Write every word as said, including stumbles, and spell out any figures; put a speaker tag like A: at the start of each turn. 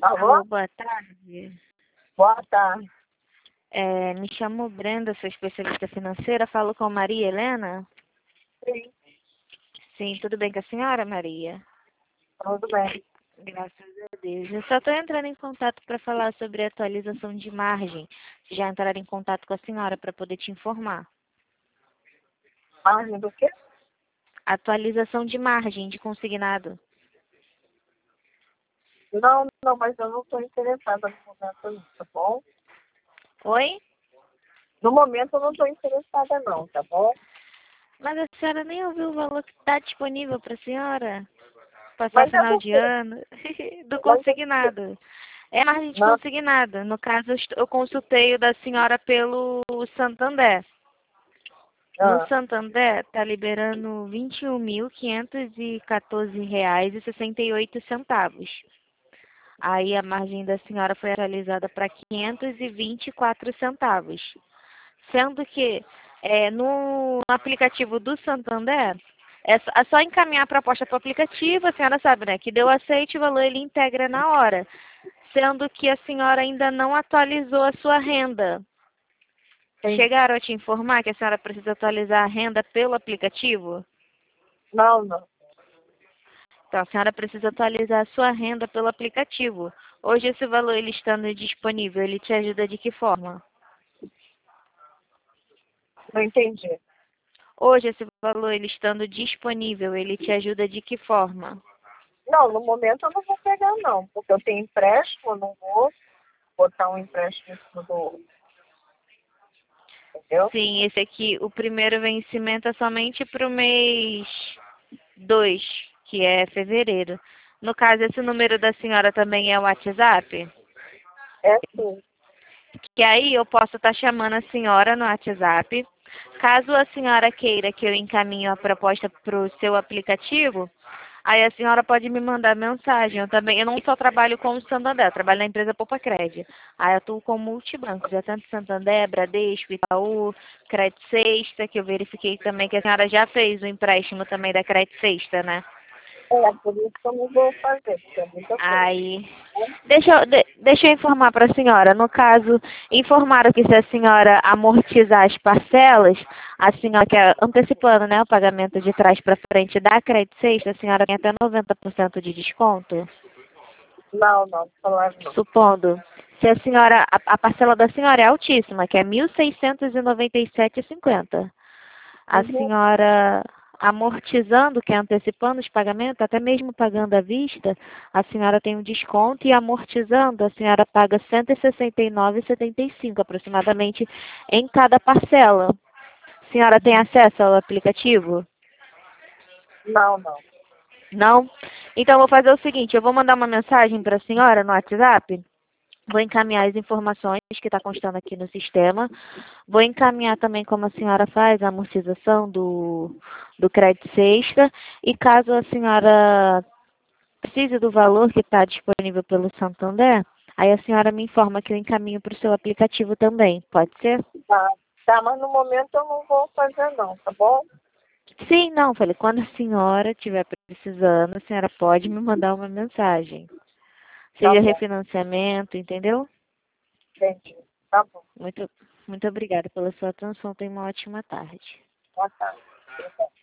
A: Alô?
B: Alô, boa tarde.
A: Boa tarde.
B: É, me chamo Brenda, sou especialista financeira. Falo com Maria Helena?
A: Sim,
B: Sim, tudo bem com a senhora, Maria?
A: tudo bem.
B: Graças a Deus. Eu só estou entrando em contato para falar sobre a atualização de margem. Já entraram em contato com a senhora para poder te informar.
A: Margem do quê?
B: Atualização de margem de consignado.
A: Não, não, mas eu não estou interessada no momento, não, tá bom?
B: Oi?
A: No momento eu não estou interessada, não, tá bom?
B: Mas a senhora nem ouviu o valor que está disponível para a senhora? Passar
A: Mas é
B: final
A: do
B: de
A: quê?
B: ano. Do
A: Mas é do quê?
B: consignado. É margem de
A: Não,
B: consignado. No caso, eu est- eu consultei o da senhora pelo Santander. No
A: ah,
B: Santander, está liberando vinte e um mil quinhentos e quatorze reais e sessenta e oito centavos. Aí a margem da senhora foi atualizada para quinhentos e vinte e quatro centavos. Sendo que é, no aplicativo do Santander, é só é só encaminhar a proposta para o aplicativo, a senhora sabe, né? Que deu aceite, o valor ele integra na hora. Sendo que a senhora ainda não atualizou a sua renda.
A: sim.
B: Chegaram a te informar que a senhora precisa atualizar a renda pelo aplicativo?
A: Não, não.
B: Então, a senhora precisa atualizar a sua renda pelo aplicativo. Hoje, esse valor ele estando disponível, ele te ajuda de que forma?
A: Não entendi.
B: Hoje, esse valor ele estando disponível, ele te ajuda de que forma?
A: Não, no momento eu não vou pegar, não, porque eu tenho empréstimo, eu não vou botar um empréstimo em cima do outro, entendeu?
B: Sim, esse aqui, o primeiro vencimento é somente para o mês dois, que é fevereiro. No caso, esse número da senhora também é o WhatsApp?
A: É sim.
B: Que aí eu posso estar chamando a senhora no WhatsApp. Caso a senhora queira que eu encaminhe a proposta para o seu aplicativo, aí a senhora pode me mandar mensagem. Eu também, eu não só trabalho com o Santander, eu trabalho na empresa Poupa Crédito. Aí eu atuo com multibancos, é tanto Santander, Bradesco, Itaú, Crédito Sexta, que eu verifiquei também que a senhora já fez o empréstimo também da Crédito Sexta, né?
A: É, por isso que eu não vou fazer, porque é muita coisa,
B: Aí,
A: né?
B: deixa, eu- de- deixa eu informar para a senhora. No caso, informaram que se a senhora amortizar as parcelas, a senhora quer antecipando, né, o pagamento de trás para frente da Crédito Sexta, a senhora tem até noventa por cento de desconto.
A: Não, não, falaram não.
B: Supondo, se a senhora, a, a parcela da senhora é altíssima, que é mil seiscentos e noventa e sete e cinquenta. A
A: Uhum.
B: senhora amortizando, que é antecipando os pagamentos, até mesmo pagando à vista, a senhora tem um desconto e amortizando, a senhora paga cento e sessenta e nove reais e setenta e cinco aproximadamente em cada parcela. A senhora tem acesso ao aplicativo?
A: Não, não.
B: Não? Então, eu vou fazer o seguinte, eu vou mandar uma mensagem para a senhora no WhatsApp. Vou encaminhar as informações que está constando aqui no sistema. Vou encaminhar também como a senhora faz a amortização do, do crédito sexta. E caso a senhora precise do valor que está disponível pelo Santander, aí a senhora me informa que eu encaminho para o seu aplicativo também. Pode ser?
A: Tá, tá, mas no momento eu não vou fazer não, tá bom?
B: Sim, não. Falei, quando a senhora estiver precisando, a senhora pode me mandar uma mensagem.
A: Tá
B: Seja
A: bom,
B: refinanciamento, entendeu?
A: entendi. Tá bom,
B: Muito, muito obrigada pela sua atenção. Tenha uma ótima tarde.
A: boa tarde.